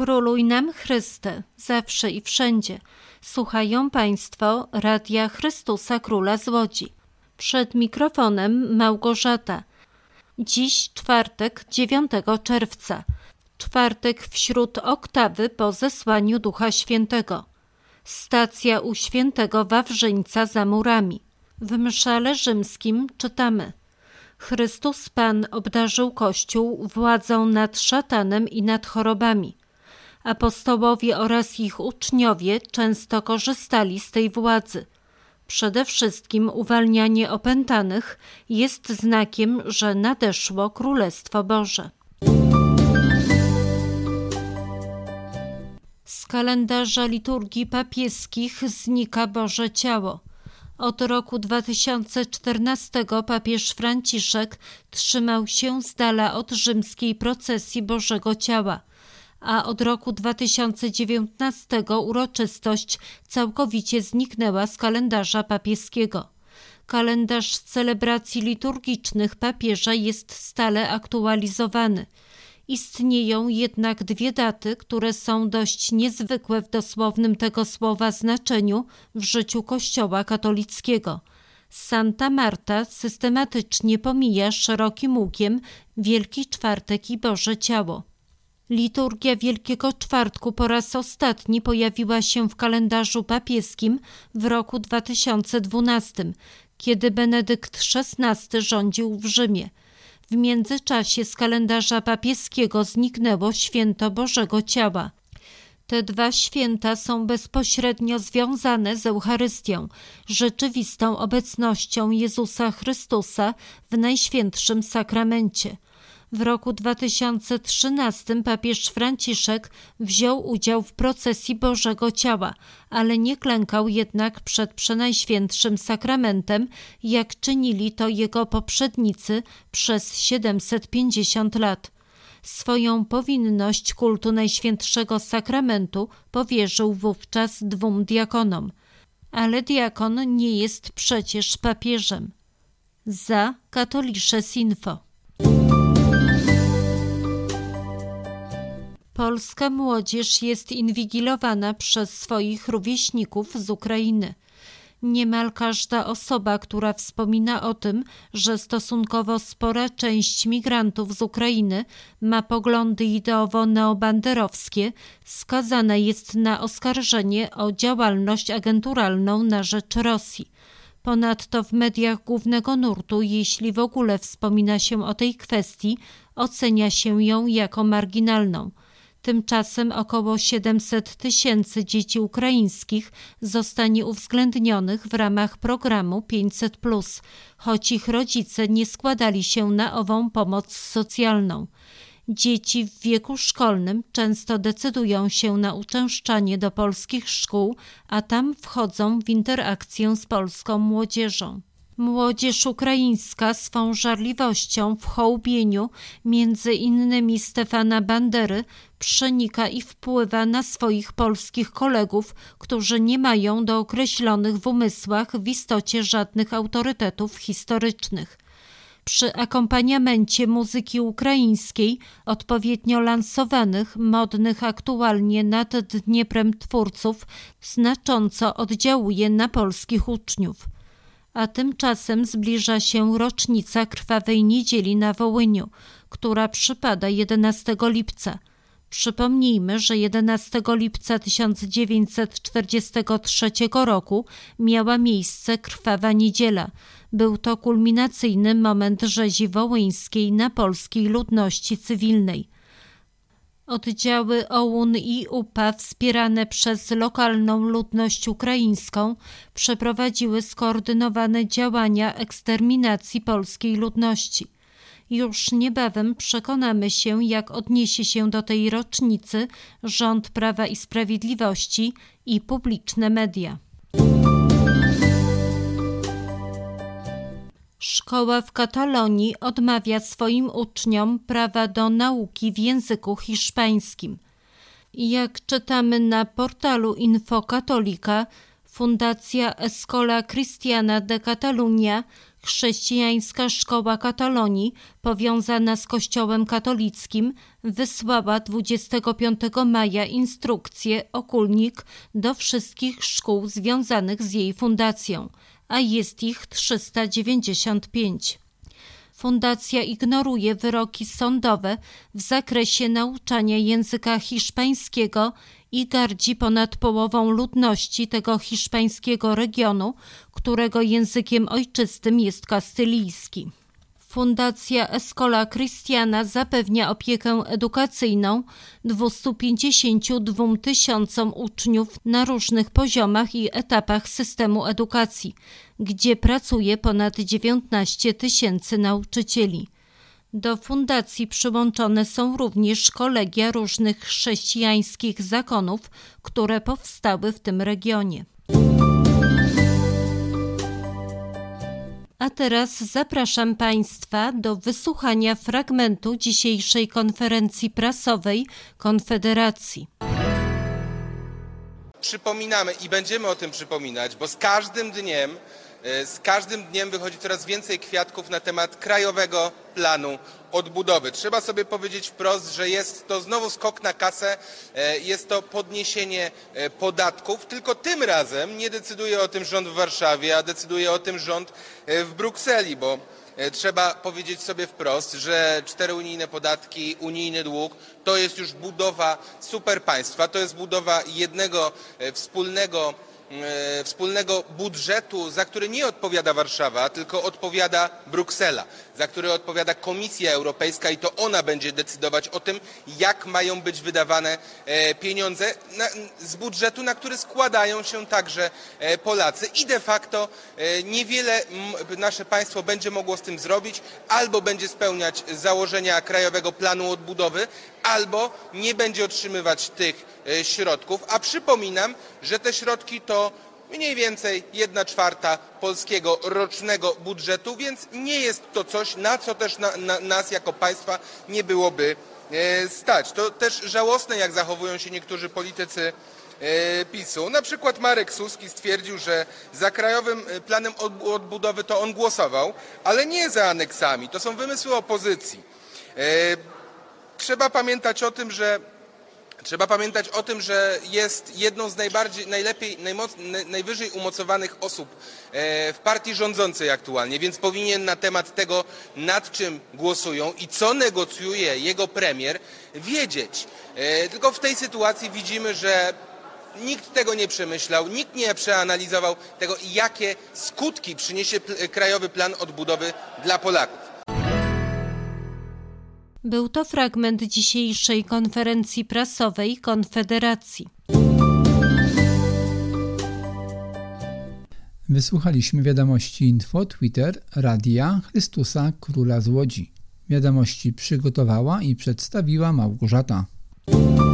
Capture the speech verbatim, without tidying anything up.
Króluj nam Chryste, zawsze i wszędzie. Słuchają Państwo Radia Chrystusa Króla z Łodzi. Przed mikrofonem Małgorzata. Dziś czwartek, dziewiątego czerwca. Czwartek wśród oktawy po zesłaniu Ducha Świętego. Stacja u świętego Wawrzyńca za murami. W mszale rzymskim czytamy: Chrystus Pan obdarzył Kościół władzą nad szatanem i nad chorobami. Apostołowie oraz ich uczniowie często korzystali z tej władzy. Przede wszystkim uwalnianie opętanych jest znakiem, że nadeszło Królestwo Boże. Z kalendarza liturgii papieskich znika Boże Ciało. Od roku dwa tysiące czternastego papież Franciszek trzymał się z dala od rzymskiej procesji Bożego Ciała, a od roku dwa tysiące dziewiętnastego uroczystość całkowicie zniknęła z kalendarza papieskiego. Kalendarz celebracji liturgicznych papieża jest stale aktualizowany. Istnieją jednak dwie daty, które są dość niezwykłe w dosłownym tego słowa znaczeniu w życiu Kościoła katolickiego. Santa Marta systematycznie pomija szerokim łukiem Wielki Czwartek i Boże Ciało. Liturgia Wielkiego Czwartku po raz ostatni pojawiła się w kalendarzu papieskim w roku dwa tysiące dwunastym, kiedy Benedykt szesnasty rządził w Rzymie. W międzyczasie z kalendarza papieskiego zniknęło święto Bożego Ciała. Te dwa święta są bezpośrednio związane z Eucharystią, rzeczywistą obecnością Jezusa Chrystusa w Najświętszym Sakramencie. W roku dwa tysiące trzynastym papież Franciszek wziął udział w procesji Bożego Ciała, ale nie klękał jednak przed Przenajświętszym Sakramentem, jak czynili to jego poprzednicy przez siedemset pięćdziesiąt lat. Swoją powinność kultu Najświętszego Sakramentu powierzył wówczas dwóm diakonom. Ale diakon nie jest przecież papieżem. Za Katolices Info. Polska młodzież jest inwigilowana przez swoich rówieśników z Ukrainy. Niemal każda osoba, która wspomina o tym, że stosunkowo spora część migrantów z Ukrainy ma poglądy ideowo-neobanderowskie, skazana jest na oskarżenie o działalność agenturalną na rzecz Rosji. Ponadto w mediach głównego nurtu, jeśli w ogóle wspomina się o tej kwestii, ocenia się ją jako marginalną. Tymczasem około siedemset tysięcy dzieci ukraińskich zostanie uwzględnionych w ramach programu pięćset plus, choć ich rodzice nie składali się na ową pomoc socjalną. Dzieci w wieku szkolnym często decydują się na uczęszczanie do polskich szkół, a tam wchodzą w interakcję z polską młodzieżą. Młodzież ukraińska swą żarliwością w hołbieniu między innymi Stefana Bandery przenika i wpływa na swoich polskich kolegów, którzy nie mają do określonych w umysłach w istocie żadnych autorytetów historycznych. Przy akompaniamencie muzyki ukraińskiej, odpowiednio lansowanych, modnych aktualnie nad Dnieprem twórców, znacząco oddziałuje na polskich uczniów. A tymczasem zbliża się rocznica Krwawej Niedzieli na Wołyniu, która przypada jedenastego lipca. Przypomnijmy, że jedenastego lipca tysiąc dziewięćset czterdziestego trzeciego roku miała miejsce Krwawa Niedziela. Był to kulminacyjny moment rzezi wołyńskiej na polskiej ludności cywilnej. Oddziały O U N i U P A wspierane przez lokalną ludność ukraińską przeprowadziły skoordynowane działania eksterminacji polskiej ludności. Już niebawem przekonamy się, jak odniesie się do tej rocznicy rząd Prawa i Sprawiedliwości i publiczne media. Szkoła w Katalonii odmawia swoim uczniom prawa do nauki w języku hiszpańskim. Jak czytamy na portalu Info Katolika, w Fundacja Escola Cristiana de Catalunya, chrześcijańska szkoła Katalonii powiązana z Kościołem katolickim, wysłała dwudziestego piątego maja instrukcję ogólnik do wszystkich szkół związanych z jej fundacją, a jest ich trzysta dziewięćdziesiąt pięć. Fundacja ignoruje wyroki sądowe w zakresie nauczania języka hiszpańskiego i gardzi ponad połową ludności tego hiszpańskiego regionu, którego językiem ojczystym jest kastylijski. Fundacja Escola Cristiana zapewnia opiekę edukacyjną dwustu pięćdziesięciu dwóm tysiącom uczniów na różnych poziomach i etapach systemu edukacji, gdzie pracuje ponad dziewiętnaście tysięcy nauczycieli. Do fundacji przyłączone są również kolegia różnych chrześcijańskich zakonów, które powstały w tym regionie. A teraz zapraszam Państwa do wysłuchania fragmentu dzisiejszej konferencji prasowej Konfederacji. Przypominamy i będziemy o tym przypominać, bo z każdym dniem, z każdym dniem wychodzi coraz więcej kwiatków na temat Krajowego Planu Odbudowy. Trzeba sobie powiedzieć wprost, że jest to znowu skok na kasę, jest to podniesienie podatków, tylko tym razem nie decyduje o tym rząd w Warszawie, a decyduje o tym rząd w Brukseli, bo trzeba powiedzieć sobie wprost, że cztery unijne podatki, unijny dług to jest już budowa superpaństwa, to jest budowa jednego wspólnego wspólnego budżetu, za który nie odpowiada Warszawa, tylko odpowiada Bruksela, za który odpowiada Komisja Europejska i to ona będzie decydować o tym, jak mają być wydawane pieniądze z budżetu, na który składają się także Polacy i de facto niewiele nasze państwo będzie mogło z tym zrobić, albo będzie spełniać założenia Krajowego Planu Odbudowy, albo nie będzie otrzymywać tych środków, a przypominam, że te środki to mniej więcej jedna czwarta polskiego rocznego budżetu, więc nie jest to coś, na co też na, na, nas jako państwa nie byłoby e, stać. To też żałosne, jak zachowują się niektórzy politycy e, PiSu. Na przykład Marek Suski stwierdził, że za Krajowym Planem Odbudowy to on głosował, ale nie za aneksami. To są wymysły opozycji. E, trzeba pamiętać o tym, że Trzeba pamiętać o tym, że jest jedną z najbardziej, najlepiej, najmoc, najwyżej umocowanych osób w partii rządzącej aktualnie, więc powinien na temat tego, nad czym głosują i co negocjuje jego premier, wiedzieć. Tylko w tej sytuacji widzimy, że nikt tego nie przemyślał, nikt nie przeanalizował tego, jakie skutki przyniesie Krajowy Plan Odbudowy dla Polaków. Był to fragment dzisiejszej konferencji prasowej Konfederacji. Wysłuchaliśmy wiadomości Info, Twitter, Radia Chrystusa Króla z Łodzi. Wiadomości przygotowała i przedstawiła Małgorzata.